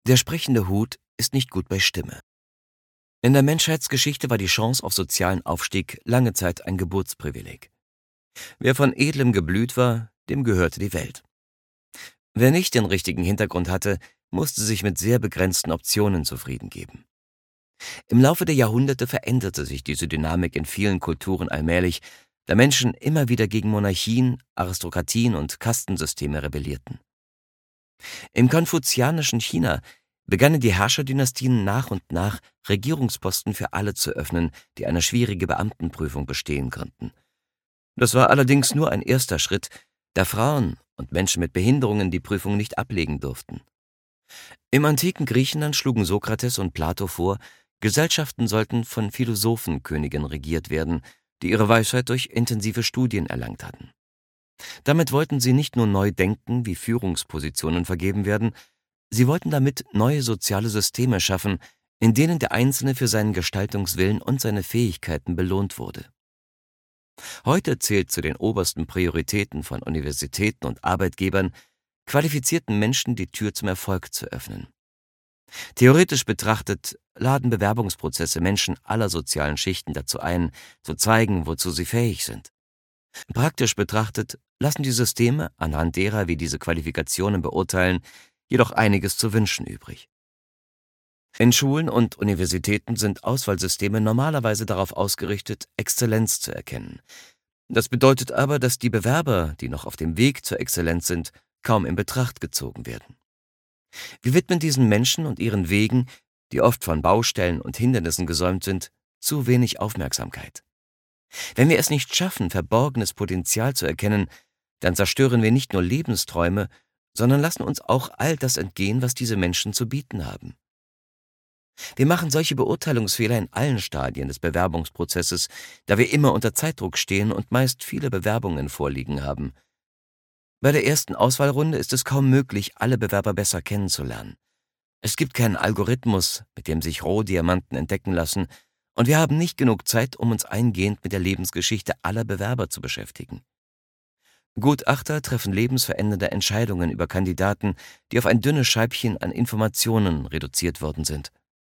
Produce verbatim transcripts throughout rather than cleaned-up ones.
Der sprechende Hut ist nicht gut bei Stimme. In der Menschheitsgeschichte war die Chance auf sozialen Aufstieg lange Zeit ein Geburtsprivileg. Wer von Edlem geblüht war, dem gehörte die Welt. Wer nicht den richtigen Hintergrund hatte, musste sich mit sehr begrenzten Optionen zufrieden geben. Im Laufe der Jahrhunderte veränderte sich diese Dynamik in vielen Kulturen allmählich, da Menschen immer wieder gegen Monarchien, Aristokratien und Kastensysteme rebellierten. Im konfuzianischen China begannen die Herrscherdynastien nach und nach, Regierungsposten für alle zu öffnen, die eine schwierige Beamtenprüfung bestehen konnten. Das war allerdings nur ein erster Schritt, da Frauen und Menschen mit Behinderungen die Prüfung nicht ablegen durften. Im antiken Griechenland schlugen Sokrates und Plato vor, Gesellschaften sollten von Philosophenkönigen regiert werden, die ihre Weisheit durch intensive Studien erlangt hatten. Damit wollten sie nicht nur neu denken, wie Führungspositionen vergeben werden, sie wollten damit neue soziale Systeme schaffen, in denen der Einzelne für seinen Gestaltungswillen und seine Fähigkeiten belohnt wurde. Heute zählt zu den obersten Prioritäten von Universitäten und Arbeitgebern, qualifizierten Menschen die Tür zum Erfolg zu öffnen. Theoretisch betrachtet laden Bewerbungsprozesse Menschen aller sozialen Schichten dazu ein, zu zeigen, wozu sie fähig sind. Praktisch betrachtet lassen die Systeme, anhand derer wir diese Qualifikationen beurteilen, jedoch einiges zu wünschen übrig. In Schulen und Universitäten sind Auswahlsysteme normalerweise darauf ausgerichtet, Exzellenz zu erkennen. Das bedeutet aber, dass die Bewerber, die noch auf dem Weg zur Exzellenz sind, kaum in Betracht gezogen werden. Wir widmen diesen Menschen und ihren Wegen, die oft von Baustellen und Hindernissen gesäumt sind, zu wenig Aufmerksamkeit. Wenn wir es nicht schaffen, verborgenes Potenzial zu erkennen, dann zerstören wir nicht nur Lebensträume, sondern lassen uns auch all das entgehen, was diese Menschen zu bieten haben. Wir machen solche Beurteilungsfehler in allen Stadien des Bewerbungsprozesses, da wir immer unter Zeitdruck stehen und meist viele Bewerbungen vorliegen haben. Bei der ersten Auswahlrunde ist es kaum möglich, alle Bewerber besser kennenzulernen. Es gibt keinen Algorithmus, mit dem sich Rohdiamanten entdecken lassen, und wir haben nicht genug Zeit, um uns eingehend mit der Lebensgeschichte aller Bewerber zu beschäftigen. Gutachter treffen lebensverändernde Entscheidungen über Kandidaten, die auf ein dünnes Scheibchen an Informationen reduziert worden sind.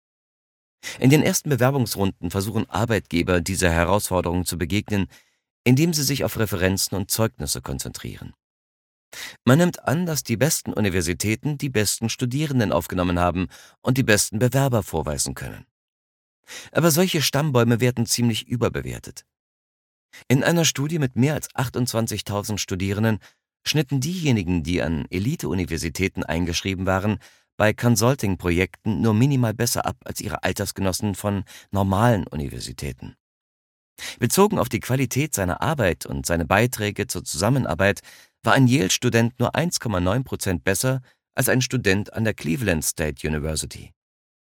In den ersten Bewerbungsrunden versuchen Arbeitgeber, dieser Herausforderung zu begegnen, indem sie sich auf Referenzen und Zeugnisse konzentrieren. Man nimmt an, dass die besten Universitäten die besten Studierenden aufgenommen haben und die besten Bewerber vorweisen können. Aber solche Stammbäume werden ziemlich überbewertet. In einer Studie mit mehr als achtundzwanzigtausend Studierenden schnitten diejenigen, die an Elite-Universitäten eingeschrieben waren, bei Consulting-Projekten nur minimal besser ab als ihre Altersgenossen von normalen Universitäten. Bezogen auf die Qualität seiner Arbeit und seine Beiträge zur Zusammenarbeit war ein Yale-Student nur eins Komma neun Prozent besser als ein Student an der Cleveland State University.